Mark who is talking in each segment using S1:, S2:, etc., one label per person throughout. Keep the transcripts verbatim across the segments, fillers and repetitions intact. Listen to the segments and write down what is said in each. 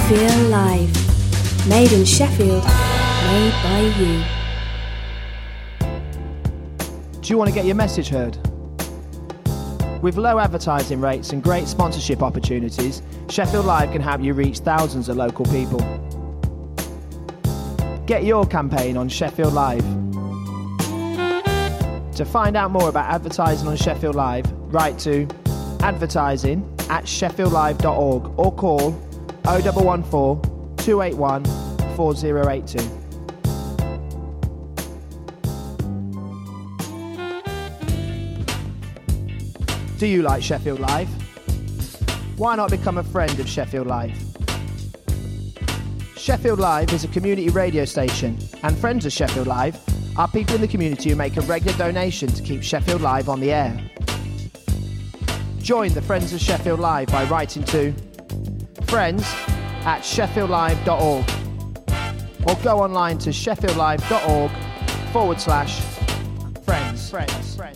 S1: Sheffield Live. Made in Sheffield, made by you.
S2: Do you want to get your message heard? With low advertising rates and great sponsorship opportunities, Sheffield Live can help you reach thousands of local people. Get your campaign on Sheffield Live. To find out more about advertising on Sheffield Live, write to advertising at sheffield live dot org or call oh one one four, two eight one, four oh eight two. Do you like Sheffield Live? Why not become a friend of Sheffield Live? Sheffield Live is a community radio station, and friends of Sheffield Live are people in the community who make a regular donation to keep Sheffield Live on the air. Join the Friends of Sheffield Live by writing to friends at sheffield live dot org or go online to sheffield live dot org forward slash friends. Friends. Friends.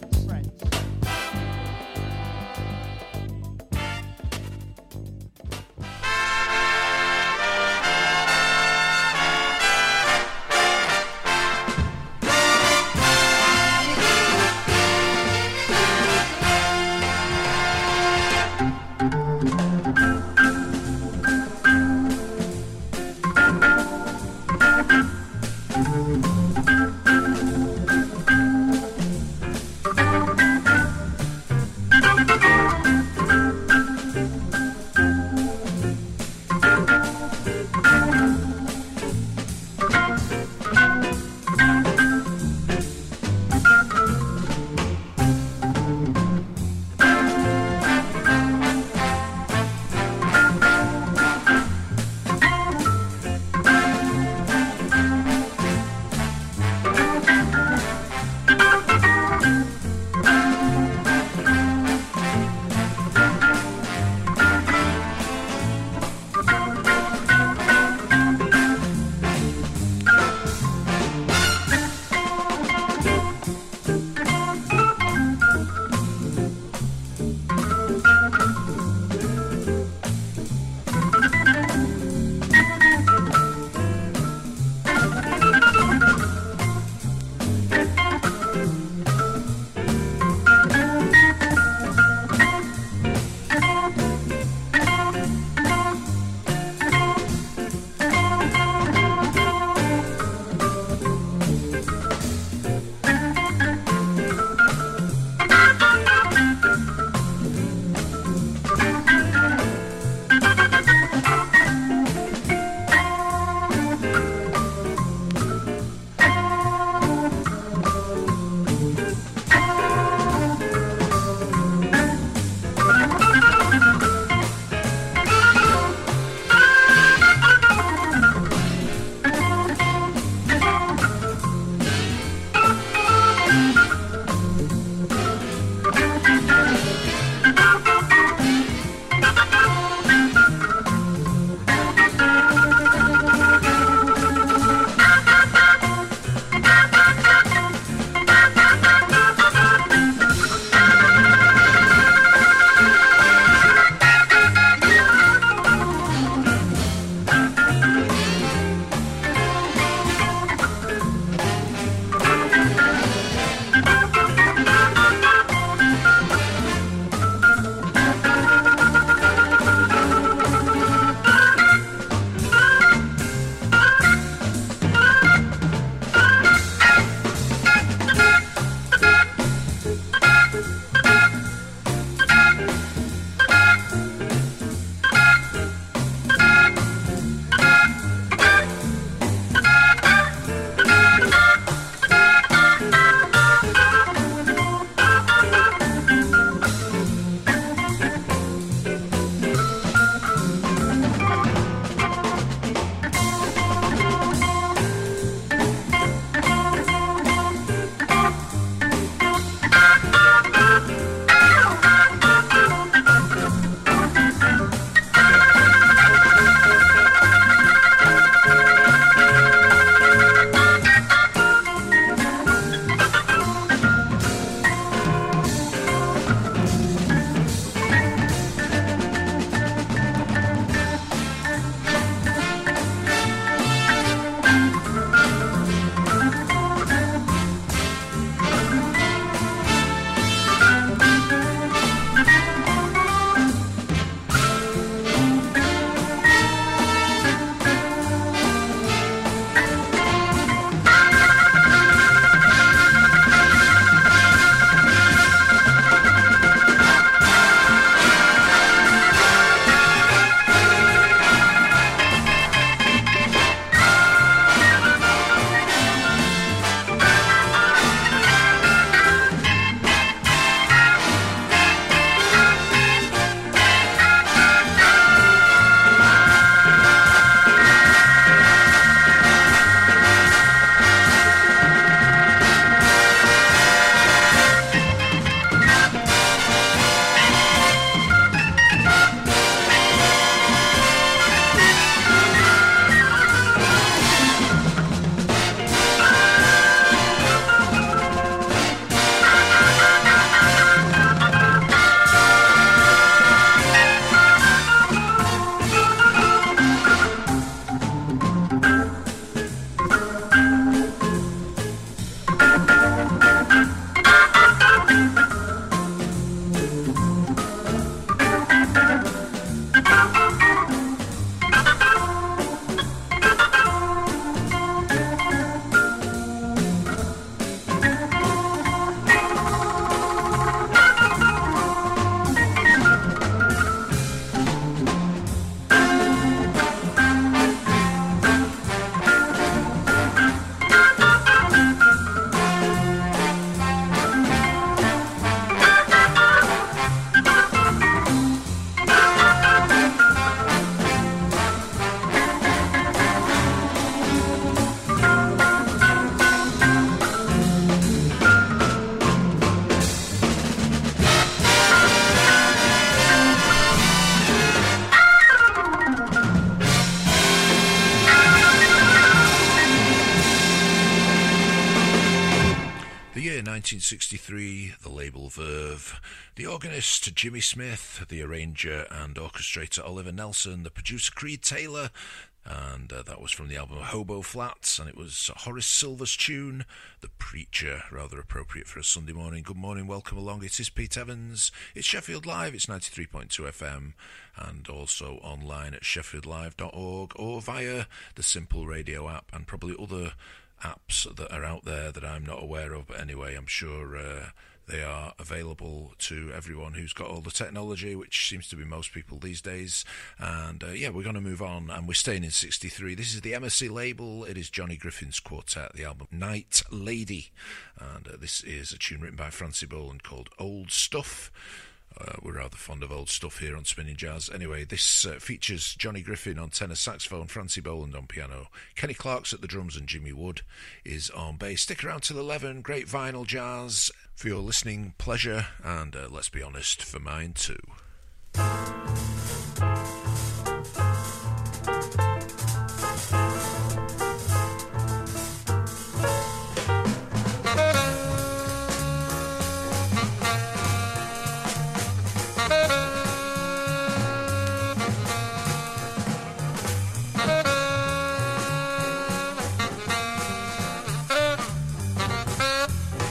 S3: nineteen sixty-three, the label Verve, the organist Jimmy Smith, the arranger and orchestrator Oliver Nelson, the producer Creed Taylor, and uh, that was from the album Hobo Flats, and it was Horace Silver's tune, The Preacher, rather appropriate for a Sunday morning. Good morning, welcome along, it is Pete Evans, it's Sheffield Live, it's ninety-three point two F M, and also online at sheffield live dot org, or via the Simple Radio app, and probably other apps that are out there that I'm not aware of, but anyway, I'm sure uh, they are available to everyone who's got all the technology, which seems to be most people these days. And uh, yeah, we're going to move on, and we're staying in sixty-three. This is the Embassy label. It is Johnny Griffin's quartet, the album Night Lady. And uh, this is a tune written by Francie Boland called Old Stuff. Uh, we're rather fond of old stuff here on Spinning Jazz. Anyway, this uh, features Johnny Griffin on tenor saxophone, Francie Boland on piano, Kenny Clarks at the drums, and Jimmy Wood is on bass. Stick around till eleven, great vinyl jazz for your listening pleasure, and uh, let's be honest, for mine too.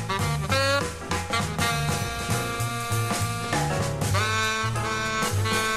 S4: Thank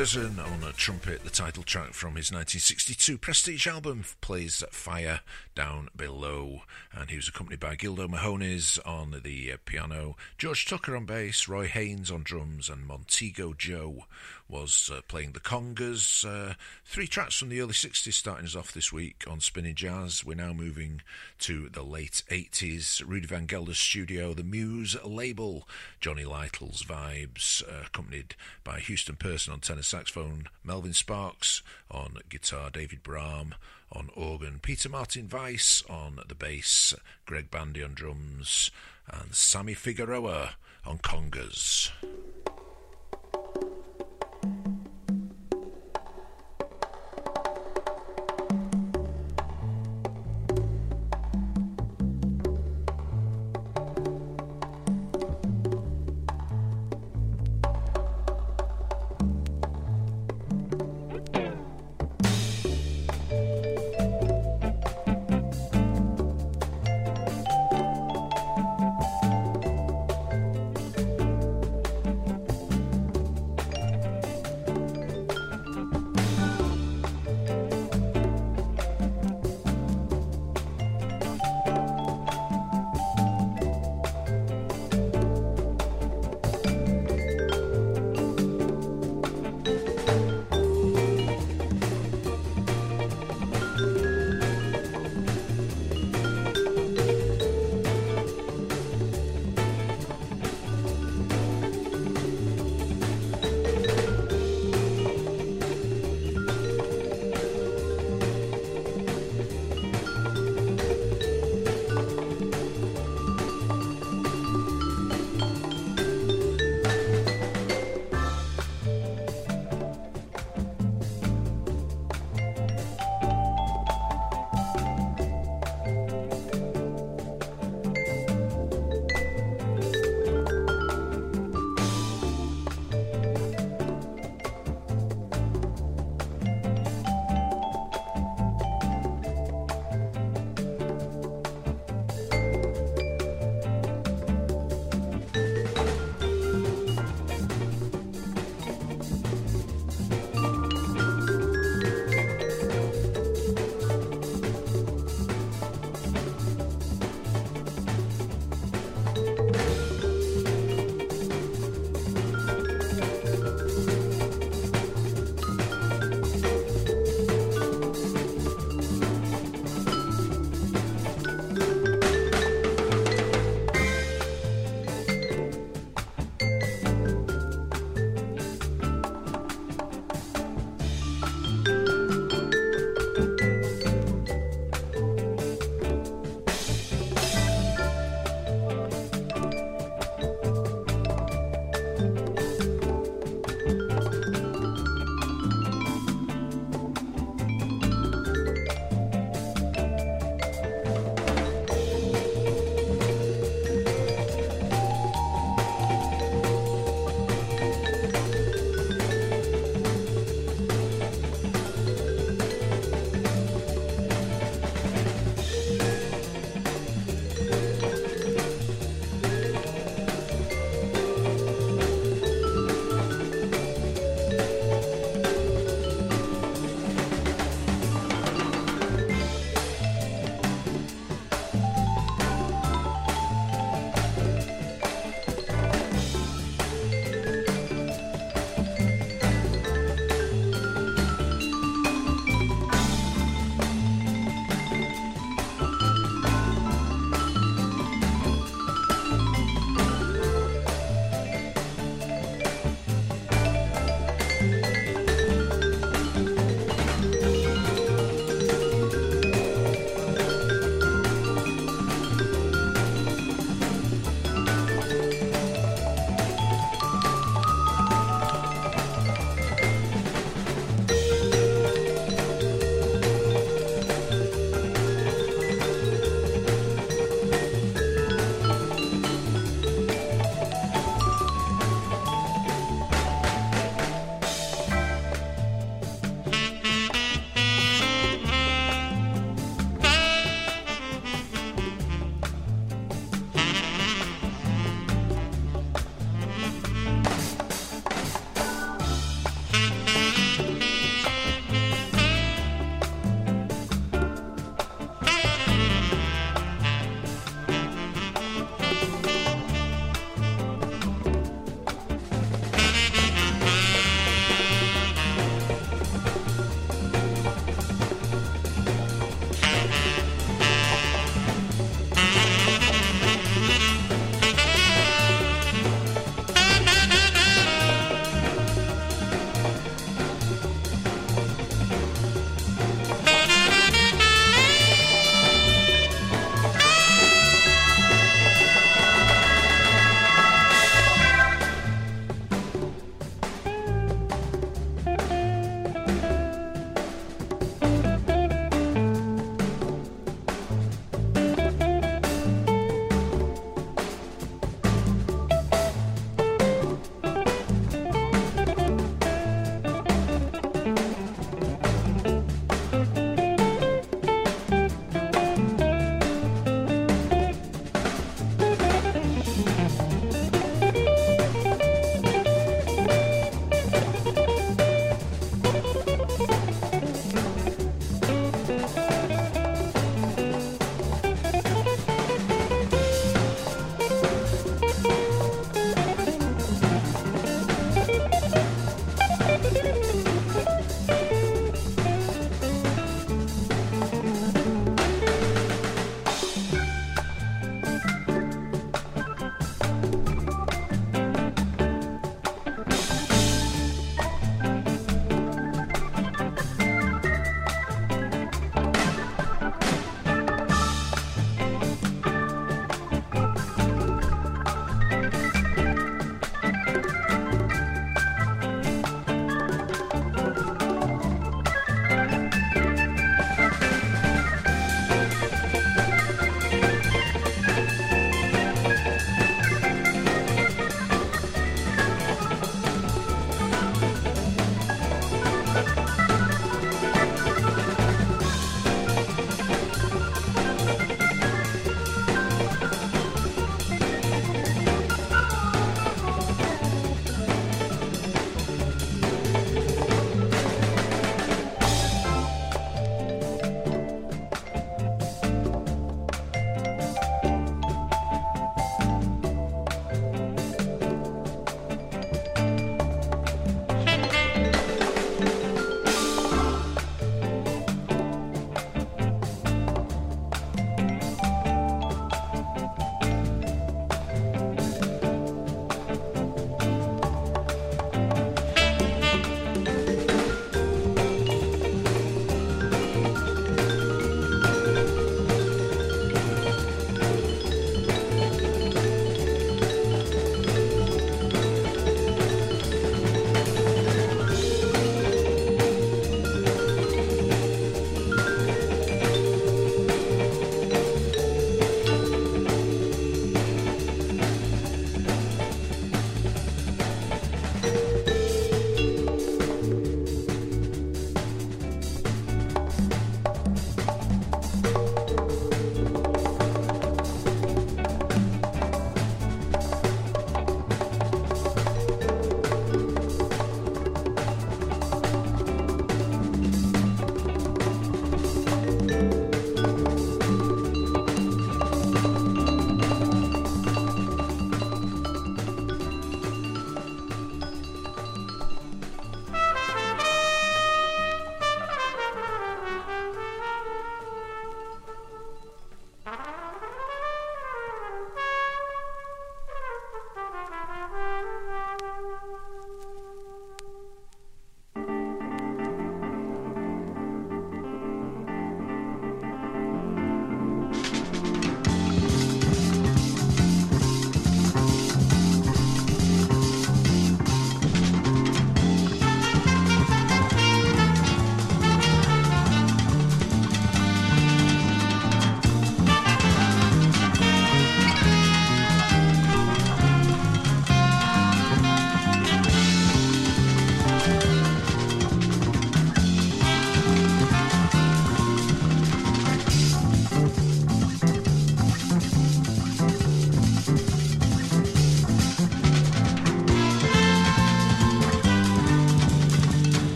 S3: Curzon on a trumpet, the title track from his nineteen sixty-two Prestige album, plays Fire Down Below, and he was accompanied by Gildo Mahonies on the uh, piano, George Tucker on bass, Roy Haynes on drums, and Montego Joe was uh, playing the congas. Uh, three tracks from the early sixties starting us off this week on Spinning Jazz. We're now moving to the late eighties. Rudy Van Gelder's studio, the Muse label, Johnny Lytle's vibes, uh, accompanied by Houston Person on tenor saxophone, Melvin Sparks on guitar, David Brahm on organ, Peter Martin Weiss on the bass, Greg Bandy on drums, and Sammy Figueroa on congas.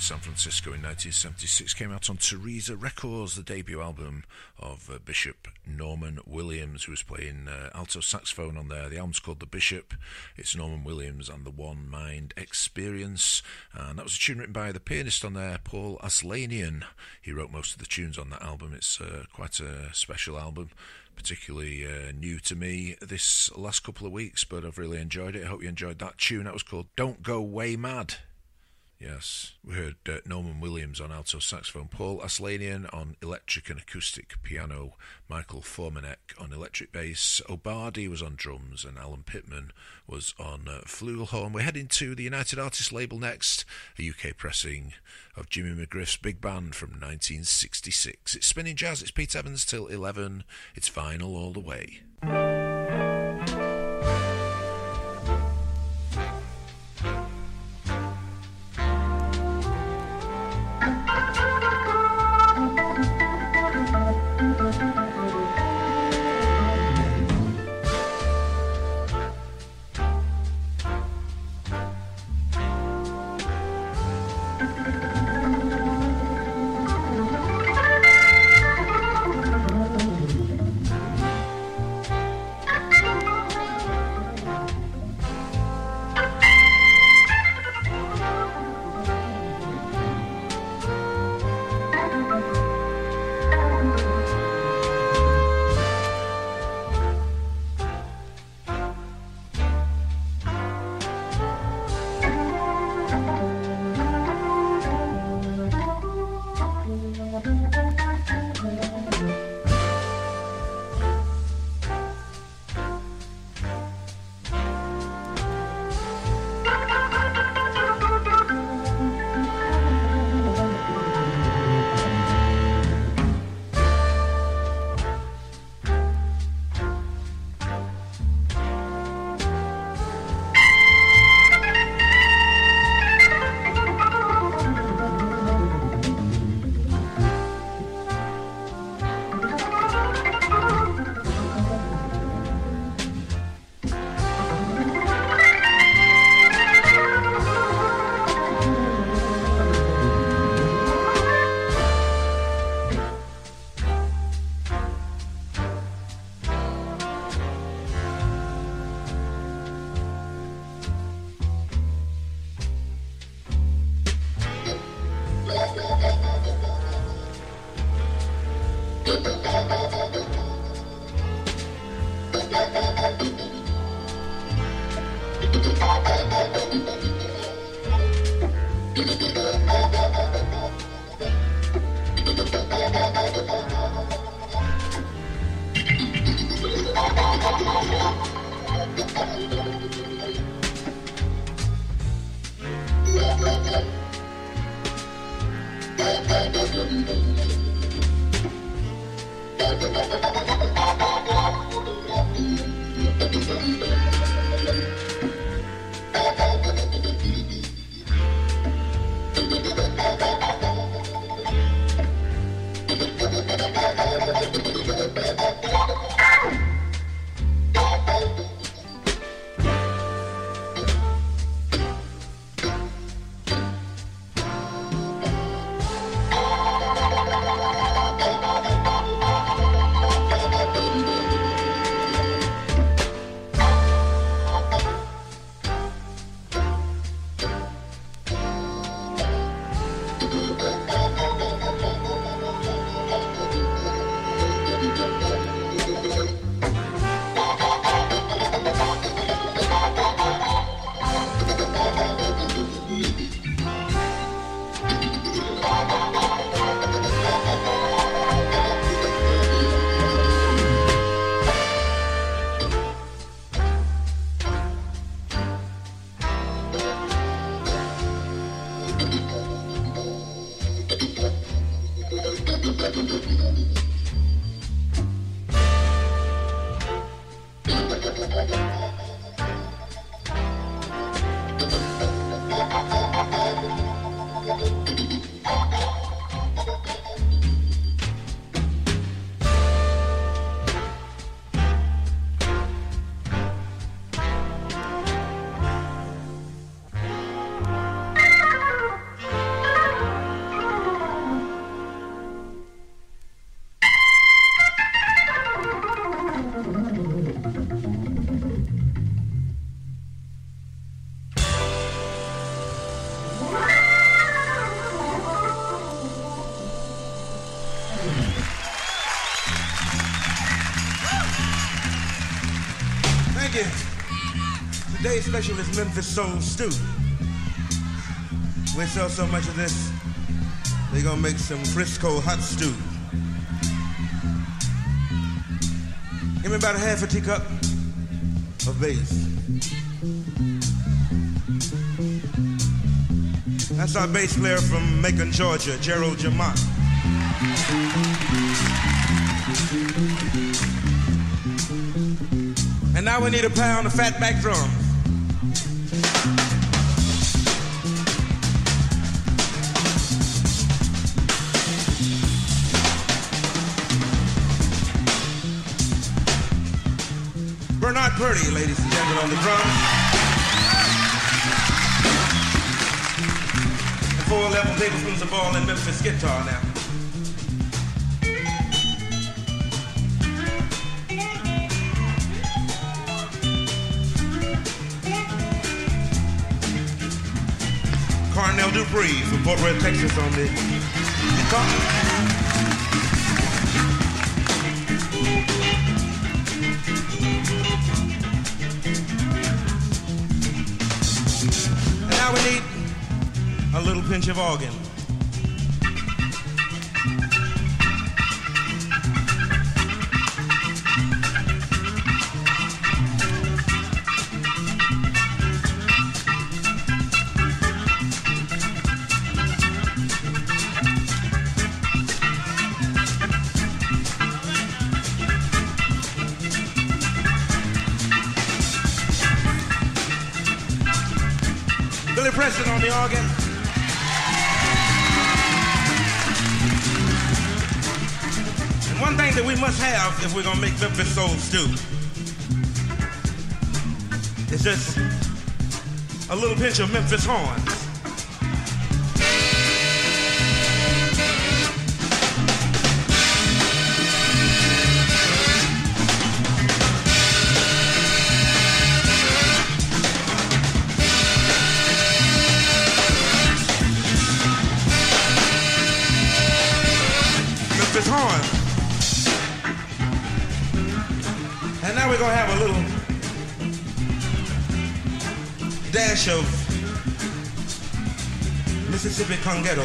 S3: San Francisco in nineteen seventy-six, came out on Teresa Records, the debut album of uh, Bishop Norman Williams, who was playing uh, alto saxophone on there. The album's called The Bishop. It's Norman Williams and the One Mind Experience, and that was a tune written by the pianist on there, Paul Aslanian. He wrote most of the tunes on that album. It's uh, quite a special album, particularly uh, new to me this last couple of weeks, but I've really enjoyed it. I hope you enjoyed that tune. That was called Don't Go Way Mad. Yes, we heard uh, Norman Williams on alto saxophone, Paul Aslanian on electric and acoustic piano, Michael Formanek on electric bass, O'Bardi was on drums, and Alan Pittman was on uh, flugelhorn. We're heading to the United Artists label next, a U K pressing of Jimmy McGriff's Big Band from nineteen sixty-six. It's Spinning Jazz, it's Pete Evans till eleven, it's Vinyl all the way.
S4: Today's special is Memphis Soul Stew. We sell so much of this, they're gonna make some Frisco hot stew. Give me about a half a teacup of bass. That's our bass player from Macon, Georgia, Gerald Jamont. And now we need a pound of fatback drum. Bernard Purdy, ladies and gentlemen, on the drums. And four eleven tablespoons of ball and Memphis guitar now. Carnell Dupree from Fort Worth, Texas on the guitar. Now we need a little pinch of organ. Billy Preston on the organ. And one thing that we must have if we're gonna make Memphis Soul Stew is just a little pinch of Memphis horns. Horn. And now we're gonna have a little dash of Mississippi congetto.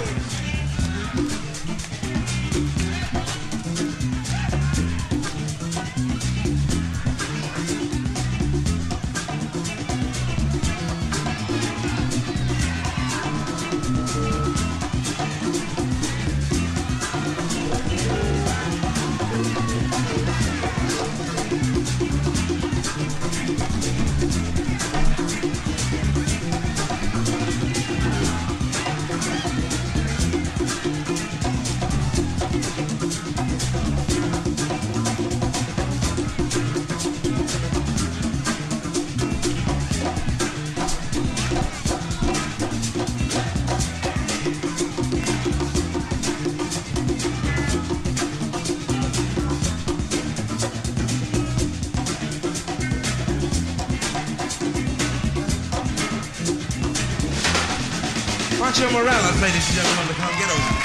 S4: Pancho Morales, ladies and gentlemen, to come get over.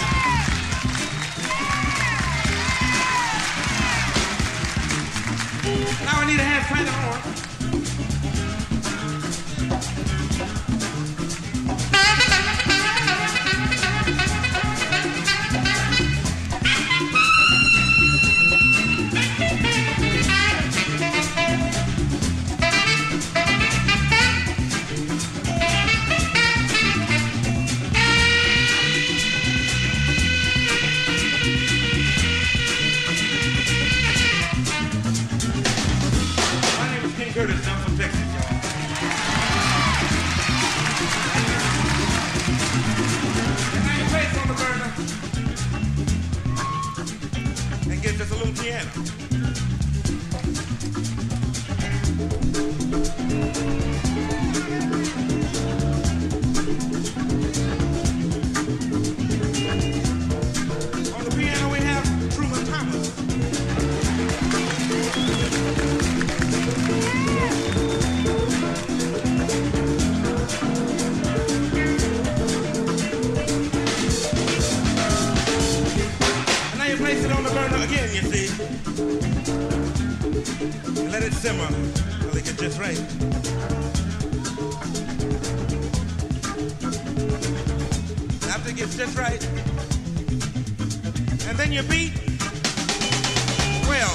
S4: Now I need a half pint of horn. Curtis, I'm from Texas, y'all. And now you place on the burner and get just a little piano. On the piano we have Truman Thomas. Place it on the burner again, you see. And let it simmer till it gets just right. gets just right. And then you beat, well,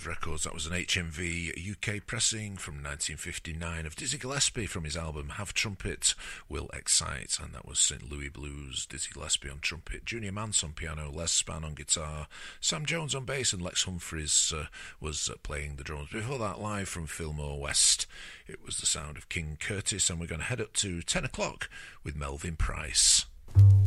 S3: Reserve Records. That was an H M V U K pressing from nineteen fifty-nine of Dizzy Gillespie from his album Have Trumpet, Will Excite, and that was Saint Louis Blues, Dizzy Gillespie on trumpet, Junior Mance on piano, Les Spann on guitar, Sam Jones on bass, and Lex Humphries uh, was uh, playing the drums. Before that, live from Fillmore West, it was the sound of King Curtis, and we're going to head up to ten o'clock with Melvin Price.